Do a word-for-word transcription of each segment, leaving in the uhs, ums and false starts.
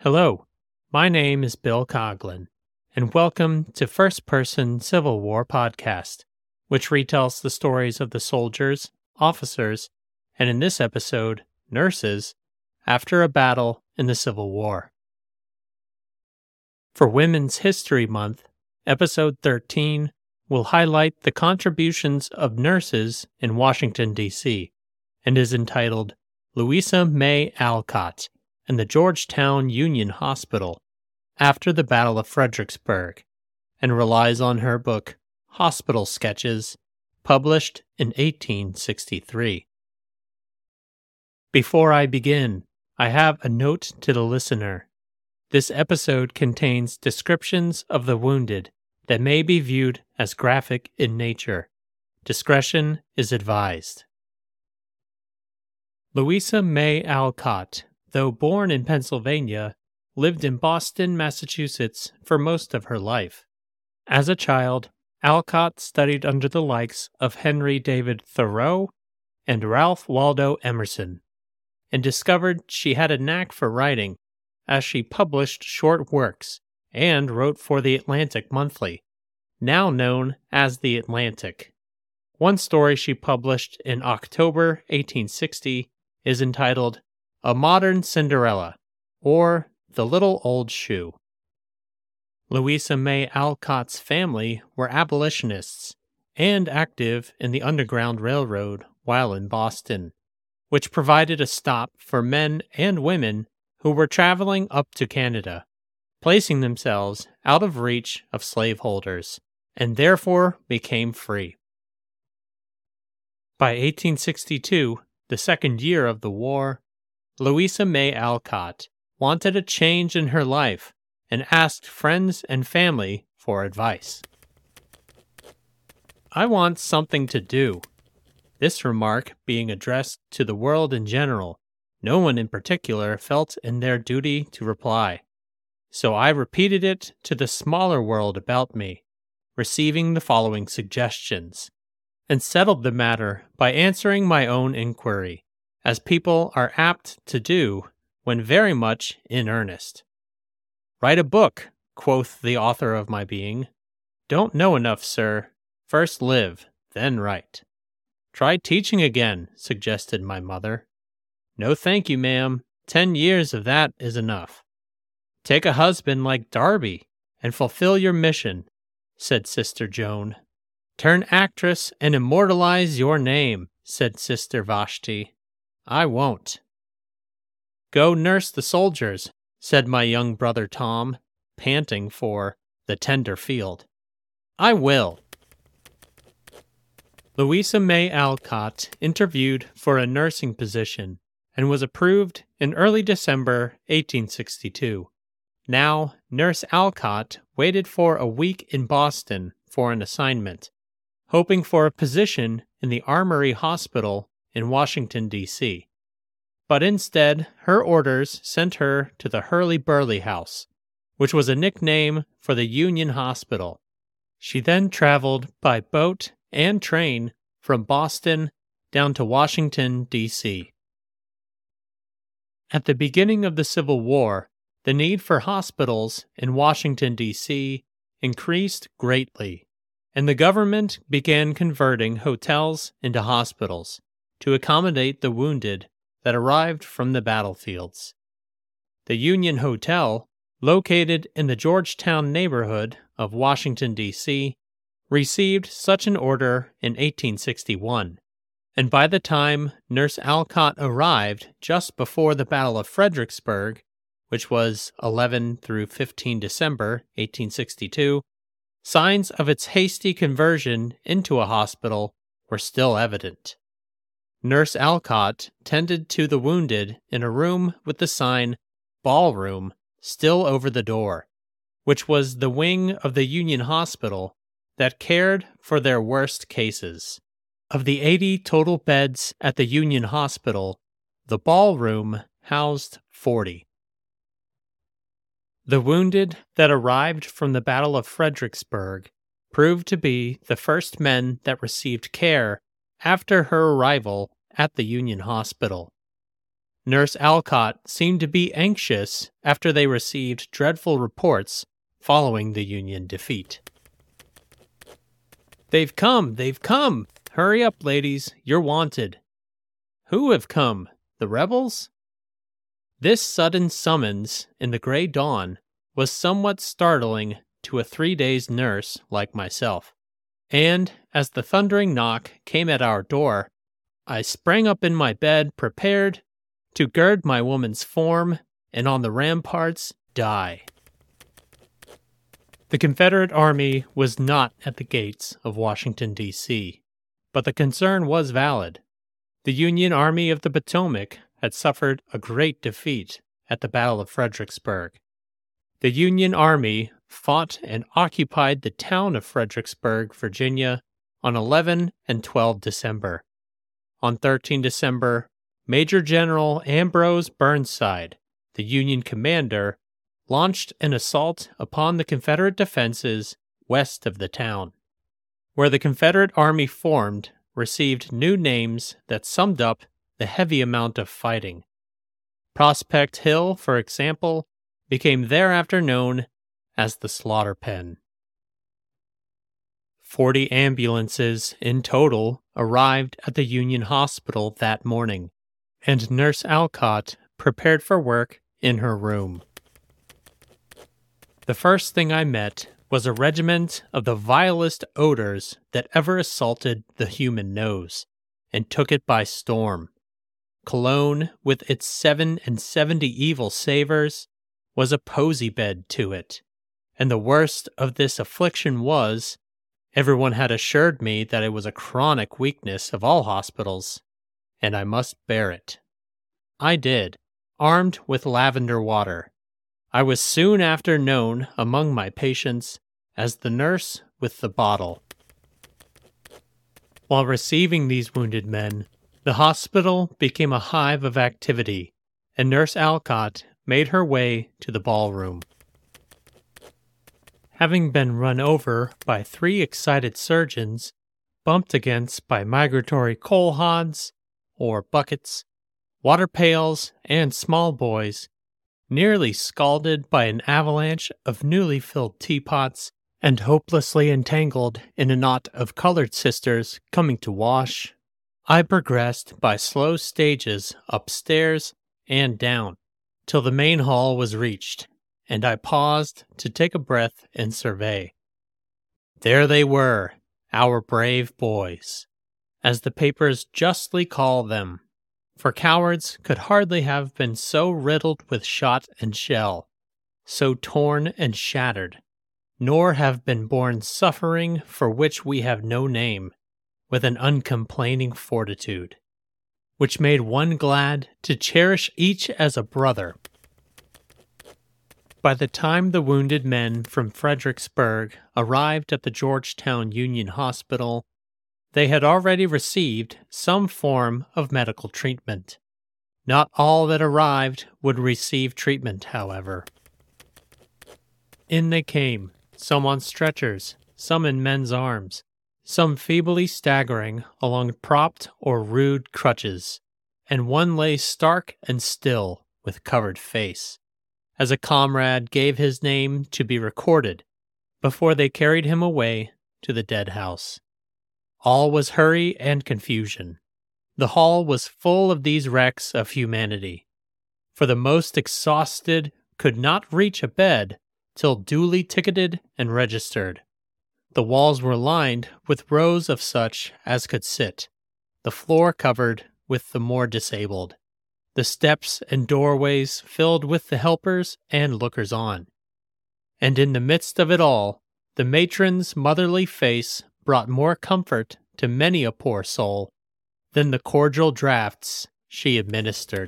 Hello, my name is Bill Coughlin, and welcome to First Person Civil War Podcast, which retells the stories of the soldiers, officers, and in this episode, nurses, after a battle in the Civil War. For Women's History Month, Episode thirteen will highlight the contributions of nurses in Washington, D C, and is entitled Louisa May Alcott and the Georgetown Union Hospital after the Battle of Fredericksburg, and relies on her book Hospital Sketches, published in eighteen sixty-three. Before I begin, I have a note to the listener. This episode contains descriptions of the wounded that may be viewed as graphic in nature. Discretion is advised. Louisa May Alcott, though born in Pennsylvania, lived in Boston, Massachusetts for most of her life. As a child, Alcott studied under the likes of Henry David Thoreau and Ralph Waldo Emerson, and discovered she had a knack for writing, as she published short works and wrote for the Atlantic Monthly, now known as The Atlantic. One story she published in October eighteen sixty is entitled A Modern Cinderella, or The Little Old Shoe. Louisa May Alcott's family were abolitionists and active in the Underground Railroad while in Boston, which provided a stop for men and women who were traveling up to Canada, placing themselves out of reach of slaveholders, and therefore became free. By eighteen sixty-two, the second year of the war, Louisa May Alcott wanted a change in her life and asked friends and family for advice. "I want something to do." This remark being addressed to the world in general, no one in particular felt in their duty to reply. So I repeated it to the smaller world about me, receiving the following suggestions, and settled the matter by answering my own inquiry, as people are apt to do when very much in earnest. "Write a book," quoth the author of my being. "Don't know enough, sir. First live, then write." "Try teaching again," suggested my mother. "No thank you, ma'am. Ten years of that is enough." "Take a husband like Darby and fulfill your mission," said Sister Joan. "Turn actress and immortalize your name," said Sister Vashti. "I won't." "Go nurse the soldiers," said my young brother Tom, panting for the tender field. "I will." Louisa May Alcott interviewed for a nursing position and was approved in early December eighteen sixty-two. Now, Nurse Alcott waited for a week in Boston for an assignment, hoping for a position in the Armory Hospital in Washington, D C But instead, her orders sent her to the Hurly-Burly House, which was a nickname for the Union Hospital. She then traveled by boat and train from Boston down to Washington, D C At the beginning of the Civil War, the need for hospitals in Washington, D C increased greatly, and the government began converting hotels into hospitals to accommodate the wounded that arrived from the battlefields. The Union Hotel, located in the Georgetown neighborhood of Washington, D C, received such an order in eighteen sixty-one, and by the time Nurse Alcott arrived just before the Battle of Fredericksburg, which was eleven through fifteen December eighteen sixty-two, signs of its hasty conversion into a hospital were still evident. Nurse Alcott tended to the wounded in a room with the sign "Ballroom" still over the door, which was the wing of the Union Hospital that cared for their worst cases. Of the eighty total beds at the Union Hospital, the ballroom housed forty. The wounded that arrived from the Battle of Fredericksburg proved to be the first men that received care after her arrival at the Union Hospital. Nurse Alcott seemed to be anxious after they received dreadful reports following the Union defeat. "They've come! They've come! Hurry up, ladies, you're wanted." "Who have come? The rebels?" This sudden summons in the gray dawn was somewhat startling to a three-days nurse like myself, and as the thundering knock came at our door, I sprang up in my bed prepared to gird my woman's form and on the ramparts die. The Confederate Army was not at the gates of Washington, D C, but the concern was valid. The Union Army of the Potomac had suffered a great defeat at the Battle of Fredericksburg. The Union Army fought and occupied the town of Fredericksburg, Virginia, on eleven and twelve December. On thirteen December, Major General Ambrose Burnside, the Union commander, launched an assault upon the Confederate defenses west of the town. Where the Confederate Army formed received new names that summed up the heavy amount of fighting. Prospect Hill, for example, became thereafter known as the Slaughter Pen. Forty ambulances in total arrived at the Union Hospital that morning, and Nurse Alcott prepared for work in her room. The first thing I met was a regiment of the vilest odors that ever assaulted the human nose, and took it by storm. Cologne, with its seven and seventy evil savors, was a posy bed to it, and the worst of this affliction was, everyone had assured me that it was a chronic weakness of all hospitals, and I must bear it. I did, armed with lavender water. I was soon after known among my patients as the nurse with the bottle. While receiving these wounded men, the hospital became a hive of activity, and Nurse Alcott made her way to the ballroom. Having been run over by three excited surgeons, bumped against by migratory coal hods, or buckets, water pails, and small boys, nearly scalded by an avalanche of newly filled teapots, and hopelessly entangled in a knot of colored sisters coming to wash, I progressed by slow stages upstairs and down, till the main hall was reached, and I paused to take a breath and survey. There they were, our brave boys, as the papers justly call them, for cowards could hardly have been so riddled with shot and shell, so torn and shattered, nor have been borne suffering for which we have no name, with an uncomplaining fortitude, which made one glad to cherish each as a brother. By the time the wounded men from Fredericksburg arrived at the Georgetown Union Hospital, they had already received some form of medical treatment. Not all that arrived would receive treatment, however. In they came, some on stretchers, some in men's arms, some feebly staggering along propped or rude crutches, and one lay stark and still with covered face, as a comrade gave his name to be recorded before they carried him away to the dead house. All was hurry and confusion. The hall was full of these wrecks of humanity, for the most exhausted could not reach a bed till duly ticketed and registered. The walls were lined with rows of such as could sit, the floor covered with the more disabled, the steps and doorways filled with the helpers and lookers-on. And in the midst of it all, the matron's motherly face brought more comfort to many a poor soul than the cordial draughts she administered.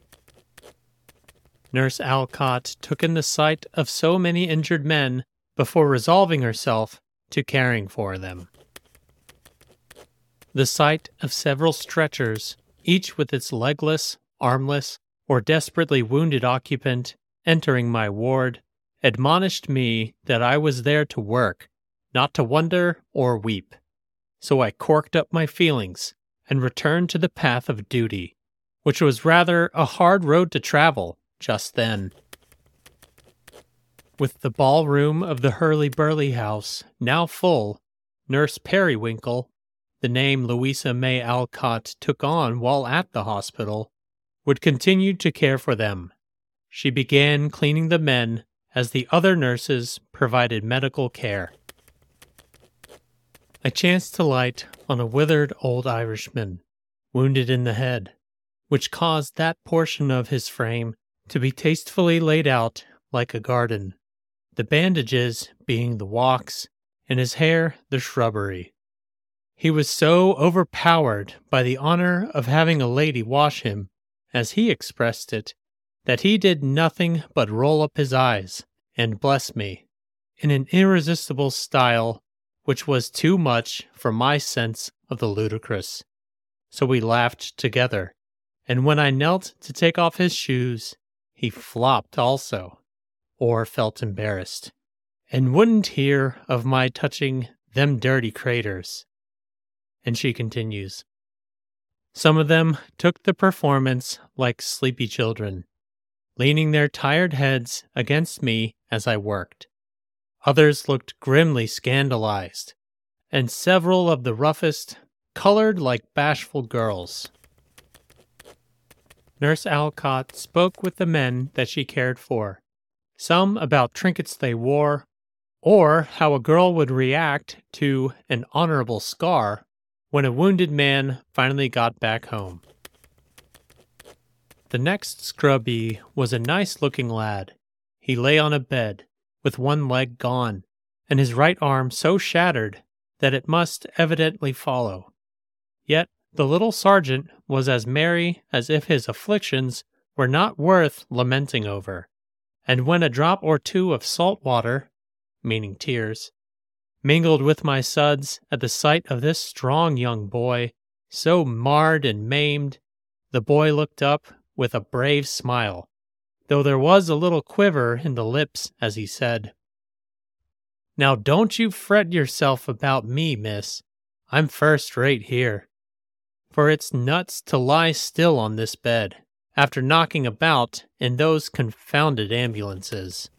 Nurse Alcott took in the sight of so many injured men before resolving herself to caring for them. The sight of several stretchers, each with its legless, armless, or desperately wounded occupant, entering my ward, admonished me that I was there to work, not to wonder or weep. So I corked up my feelings and returned to the path of duty, which was rather a hard road to travel just then. With the ballroom of the Hurly-Burly house now full, Nurse Periwinkle, the name Louisa May Alcott took on while at the hospital, would continue to care for them. She began cleaning the men as the other nurses provided medical care. I chanced to light on a withered old Irishman, wounded in the head, which caused that portion of his frame to be tastefully laid out like a garden, the bandages being the walks, and his hair the shrubbery. He was so overpowered by the honor of having a lady wash him, as he expressed it, that he did nothing but roll up his eyes and bless me, in an irresistible style which was too much for my sense of the ludicrous. So we laughed together, and when I knelt to take off his shoes, he flopped also, or felt embarrassed, and wouldn't hear of my touching them dirty craters. And she continues, some of them took the performance like sleepy children, leaning their tired heads against me as I worked. Others looked grimly scandalized, and several of the roughest colored like bashful girls. Nurse Alcott spoke with the men that she cared for, some about trinkets they wore, or how a girl would react to an honorable scar when a wounded man finally got back home. The next scrubby was a nice-looking lad. He lay on a bed, with one leg gone, and his right arm so shattered that it must evidently follow. Yet the little sergeant was as merry as if his afflictions were not worth lamenting over, and when a drop or two of salt water, meaning tears, mingled with my suds at the sight of this strong young boy, so marred and maimed, the boy looked up with a brave smile, though there was a little quiver in the lips as he said, now don't you fret yourself about me, miss. I'm first-rate here. For it's nuts to lie still on this bed, after knocking about in those confounded ambulances.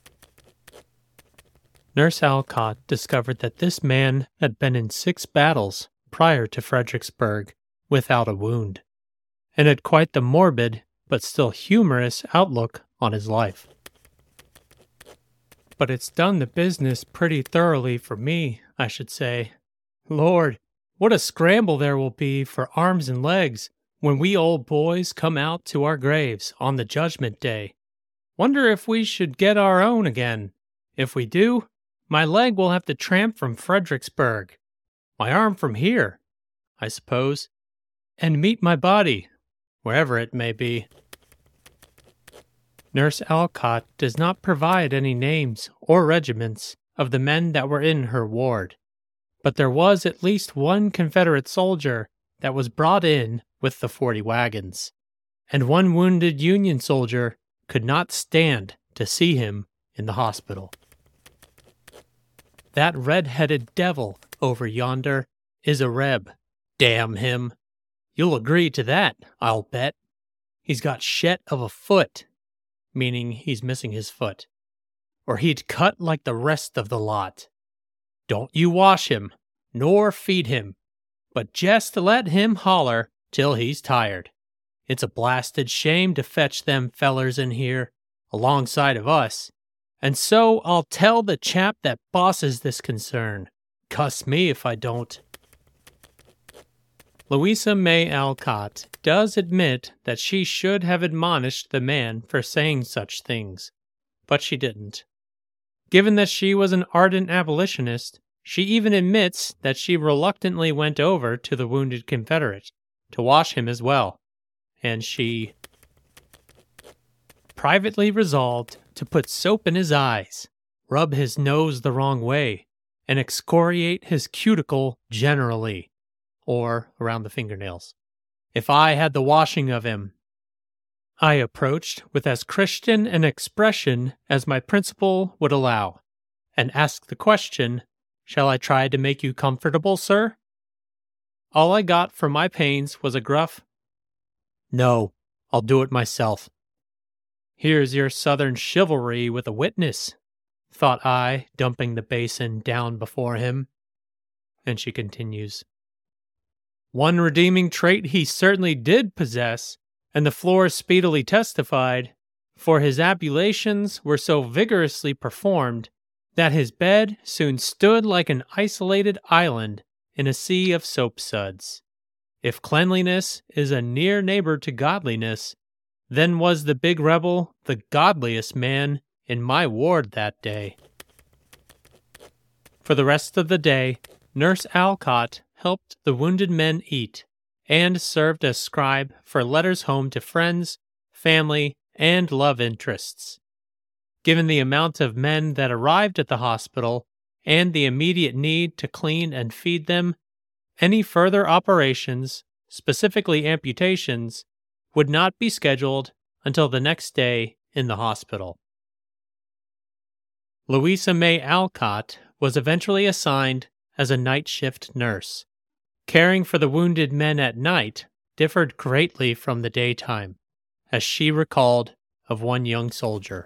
Nurse Alcott discovered that this man had been in six battles prior to Fredericksburg without a wound, and had quite the morbid but still humorous outlook on his life. But it's done the business pretty thoroughly for me, I should say. Lord, what a scramble there will be for arms and legs when we old boys come out to our graves on the Judgment Day. Wonder if we should get our own again. If we do, my leg will have to tramp from Fredericksburg, my arm from here, I suppose, and meet my body, wherever it may be. Nurse Alcott does not provide any names or regiments of the men that were in her ward, but there was at least one Confederate soldier that was brought in with the forty wagons, and one wounded Union soldier could not stand to see him in the hospital. That red-headed devil over yonder is a Reb. Damn him. You'll agree to that, I'll bet. He's got shet of a foot, meaning he's missing his foot, or he'd cut like the rest of the lot. Don't you wash him, nor feed him, but jest let him holler till he's tired. It's a blasted shame to fetch them fellers in here, alongside of us, and so I'll tell the chap that bosses this concern. Cuss me if I don't. Louisa May Alcott does admit that she should have admonished the man for saying such things, but she didn't. Given that she was an ardent abolitionist, she even admits that she reluctantly went over to the wounded Confederate to wash him as well, and she privately resolved to put soap in his eyes, rub his nose the wrong way, and excoriate his cuticle generally, or around the fingernails, if I had the washing of him. I approached with as Christian an expression as my principle would allow, and asked the question, shall I try to make you comfortable, sir? All I got for my pains was a gruff, no. I'll do it myself." "Here's your Southern chivalry with a witness," thought I, dumping the basin down before him. And she continues, "One redeeming trait he certainly did possess, and the floor speedily testified, for his ablutions were so vigorously performed that his bed soon stood like an isolated island in a sea of soapsuds. If cleanliness is a near neighbor to godliness, then was the big rebel the godliest man in my ward that day." For the rest of the day, Nurse Alcott helped the wounded men eat, and served as scribe for letters home to friends, family, and love interests. Given the amount of men that arrived at the hospital and the immediate need to clean and feed them, any further operations, specifically amputations, would not be scheduled until the next day in the hospital. Louisa May Alcott was eventually assigned as a night shift nurse. Caring for the wounded men at night differed greatly from the daytime, as she recalled of one young soldier.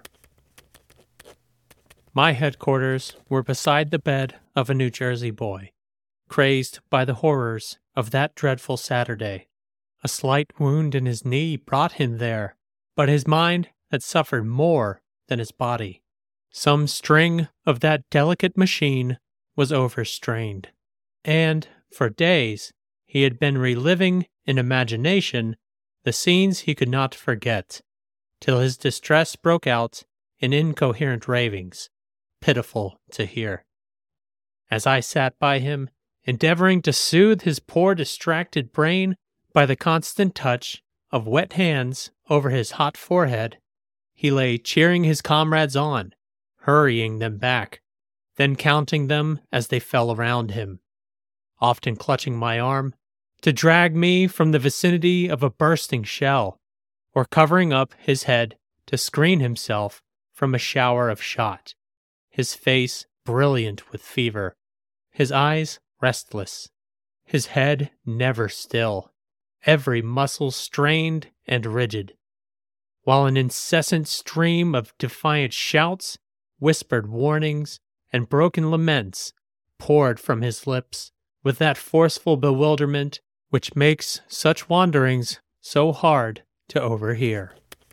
"My headquarters were beside the bed of a New Jersey boy, crazed by the horrors of that dreadful Saturday. A slight wound in his knee brought him there, but his mind had suffered more than his body. Some string of that delicate machine was overstrained, and for days he had been reliving in imagination the scenes he could not forget, till his distress broke out in incoherent ravings, pitiful to hear. As I sat by him, endeavoring to soothe his poor distracted brain by the constant touch of wet hands over his hot forehead, he lay cheering his comrades on, hurrying them back, then counting them as they fell around him, often clutching my arm to drag me from the vicinity of a bursting shell, or covering up his head to screen himself from a shower of shot, his face brilliant with fever, his eyes restless, his head never still, every muscle strained and rigid, while an incessant stream of defiant shouts, whispered warnings, and broken laments poured from his lips with that forceful bewilderment which makes such wanderings so hard to overhear."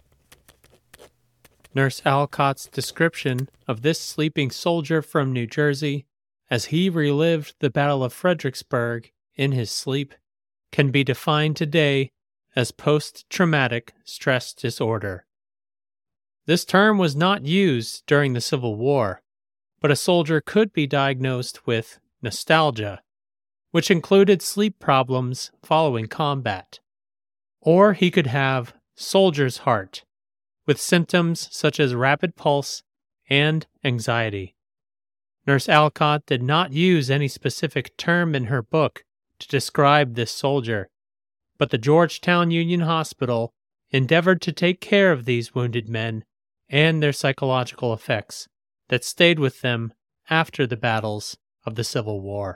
Nurse Alcott's description of this sleeping soldier from New Jersey, as he relived the Battle of Fredericksburg in his sleep, can be defined today as post-traumatic stress disorder. This term was not used during the Civil War, but a soldier could be diagnosed with nostalgia, which included sleep problems following combat. Or he could have soldier's heart, with symptoms such as rapid pulse and anxiety. Nurse Alcott did not use any specific term in her book to describe this soldier, but the Georgetown Union Hospital endeavored to take care of these wounded men and their psychological effects that stayed with them after the battles of the Civil War.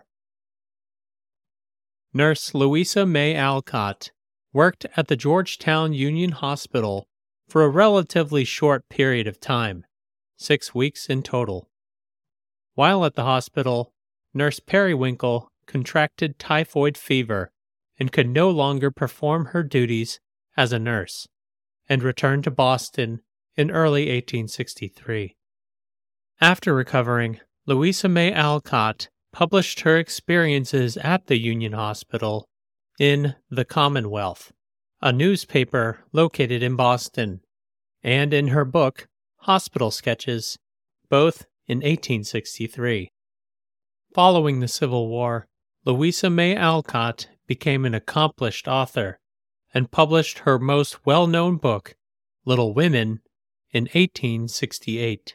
Nurse Louisa May Alcott worked at the Georgetown Union Hospital for a relatively short period of time, six weeks in total. While at the hospital, Nurse Periwinkle contracted typhoid fever and could no longer perform her duties as a nurse, and returned to Boston in early eighteen sixty-three. After recovering, Louisa May Alcott published her experiences at the Union Hospital in The Commonwealth, a newspaper located in Boston, and in her book, Hospital Sketches, both in eighteen sixty-three. Following the Civil War, Louisa May Alcott became an accomplished author and published her most well-known book, Little Women, in eighteen sixty-eight.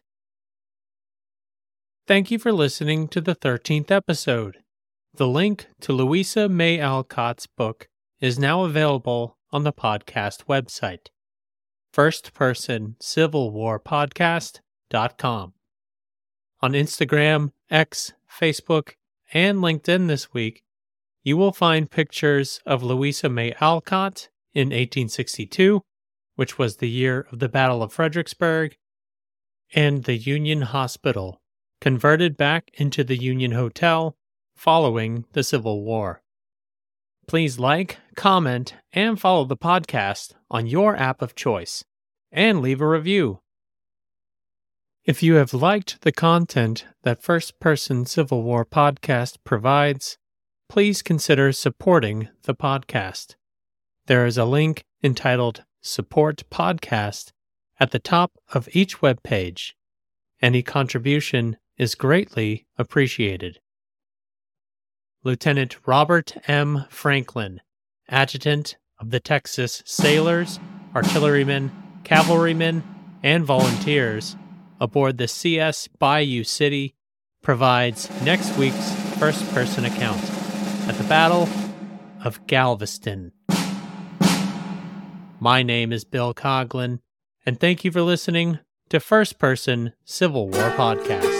Thank you for listening to the thirteenth episode. The link to Louisa May Alcott's book is now available on the podcast website, first person civil war podcast dot com. On Instagram, X, Facebook, and LinkedIn this week, you will find pictures of Louisa May Alcott in eighteen sixty-two which was the year of the Battle of Fredericksburg, and the Union Hospital, converted back into the Union Hotel following the Civil War. Please like, comment, and follow the podcast on your app of choice, and leave a review. If you have liked the content that First Person Civil War Podcast provides, please consider supporting the podcast. There is a link entitled Support Podcast at the top of each webpage. Any contribution is greatly appreciated. Lieutenant Robert M. Franklin, Adjutant of the Texas Sailors, Artillerymen, Cavalrymen, and Volunteers aboard the C S Bayou City, provides next week's first-person account at the Battle of Galveston. My name is Bill Coughlin, and thank you for listening to First Person Civil War Podcast.